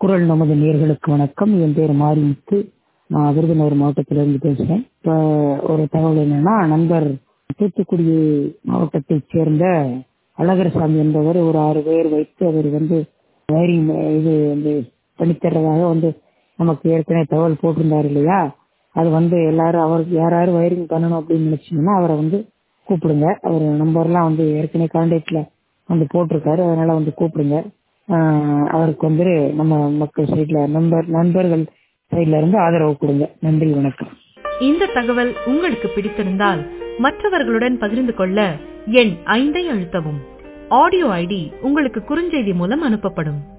குரல் நமது நேர்களுக்கு வணக்கம். என் பேர் மாரிமுத்து. நான் விருதுநகர் மாவட்டத்திலிருந்து பேசுகிறேன். இப்போ ஒரு தகவல் என்னன்னா, நண்பர் தூத்துக்குடி மாவட்டத்தைச் சேர்ந்த அழகர்சாமி என்பவர் ஒரு 6 பேர் வைத்து அவர் வயரிங் பண்ணித்தர்றதாக நமக்கு ஏற்கனவே தகவல் போட்டிருந்தார் இல்லையா? அது எல்லாரும் அவருக்கு யாராரு வயரிங் பண்ணணும் அப்படின்னு நினைச்சீங்கன்னா அவரை கூப்பிடுங்க. அவர் நம்பர்லாம் ஏற்கனவே கான்டாக்ட்ல போட்டிருக்காரு. அதனால கூப்பிடுங்க. அவருக்கு நம்ம மக்கள் சைட்ல நண்பர்கள் சைட்ல இருந்து ஆதரவு கொடுங்க. நன்றி, வணக்கம். இந்த தகவல் உங்களுக்கு பிடித்திருந்தால் மற்றவர்களுடன் பகிர்ந்து கொள்ள எண் 5 அழுத்தவும். ஆடியோ ஐடி உங்களுக்கு குறுஞ்செய்தி மூலம் அனுப்பப்படும்.